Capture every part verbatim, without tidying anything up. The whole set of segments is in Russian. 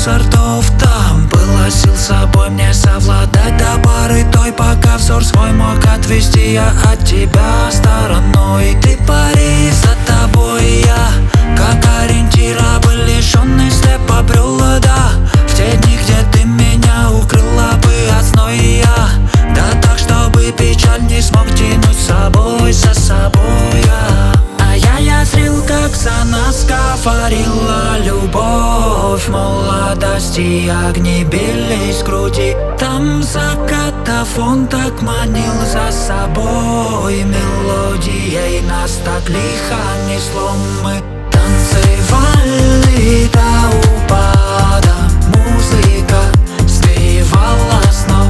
сортов. Там было сил с собой мне совладать до поры той, пока взор свой мог отвести я от тебя стороной. Ты пари, за тобой я, как ориентир, бы лишённый слепо брел, да, в те дни, где ты меня укрыла бы от зноя я. Да так, чтобы печаль не смог тянуть с собой, за собой я. А я, я зрел, как за нас говорила любовь молодости, огни бились в груди. Там закатов он так манил за собой мелодией, нас так лихо несло. Мы танцевали до упада, музыка сбивала с ног.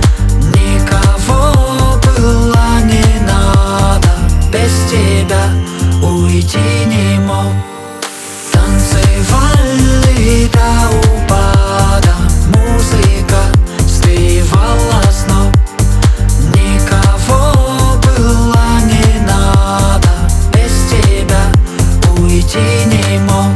Никого было не надо, без тебя уйти не мог. Танцевали до упада, музыка сбивала с ног. Никого было не надо, без тебя уйти не мог.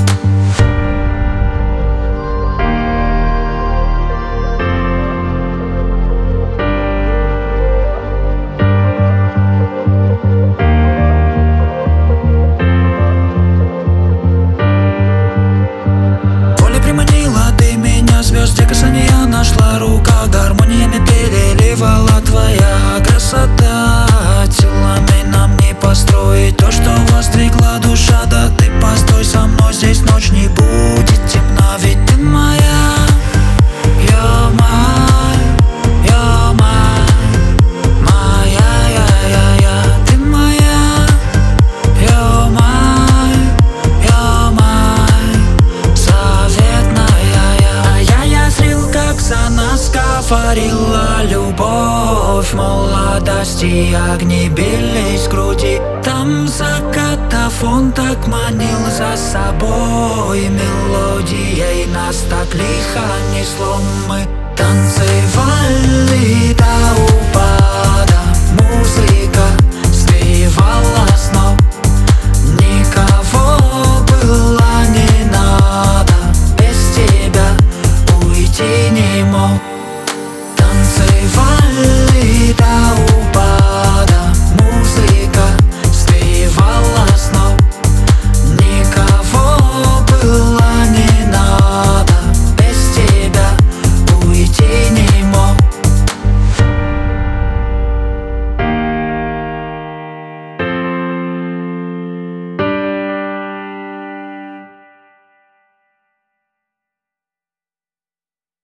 Звезд, касания нашла рука, гармониями переливала твоя красота. Телами нам не построить то, что воздвигла душа. Да ты постой со мной, здесь ночь не будет темна, ведь ты моя. You're mine, you're mine, моя, я, я, я. Ты моя. You're mine, you're mine, заветная я. А я, я зрел, как за нас говорила любовь молодости, огни бились в груди. Там закатов он так манил за собой мелодией, нас так лихо несло. Мы танцевали до упада, музыка